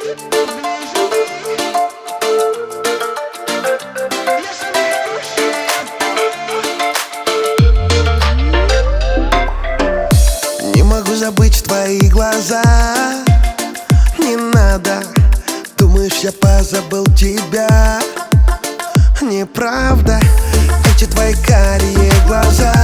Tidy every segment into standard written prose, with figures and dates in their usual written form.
Не могу забыть твои глаза. Не надо, думаешь, я позабыл тебя. Неправда, эти твои карие глаза,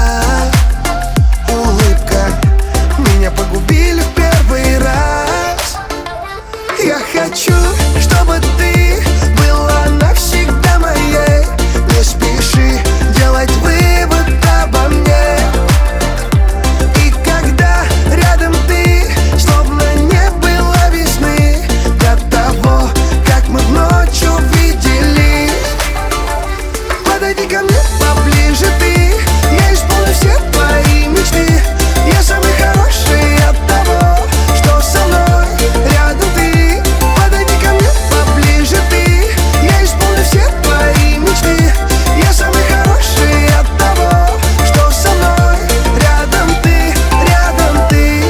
улыбка меня погубили в первый раз. Я хочу, чтобы ты была навсегда моей. Не спеши делать вывод обо мне. И когда рядом ты, словно не было весны, до того, как мы в ночь увиделись. Подойди ко мне поближе ты, я исполню все твои мечты. Я самый хороший от того, что со мной рядом ты. Подойди ко мне поближе ты, я исполню все твои мечты. Я самый хороший от того, что со мной рядом ты, рядом ты.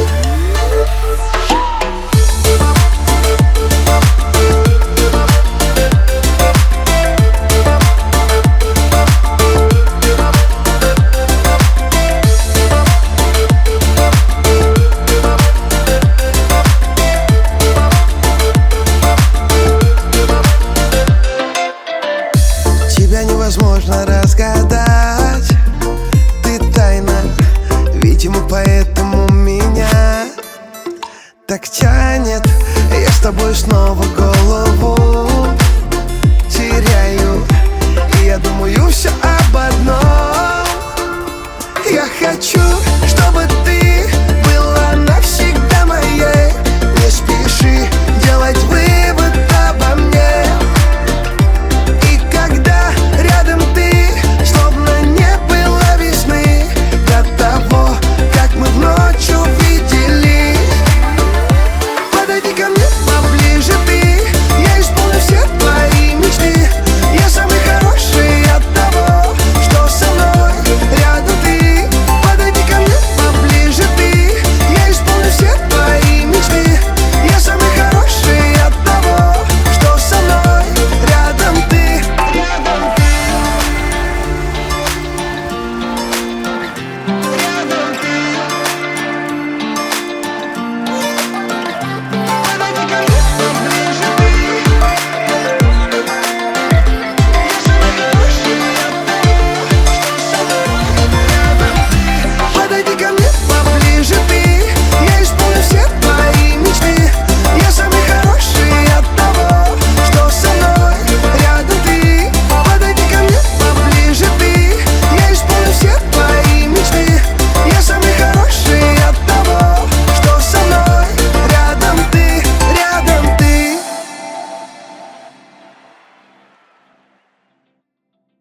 Тебя невозможно разгадать, ты тайна, видимо, поэтому меня так тянет. Я с тобой снова голый.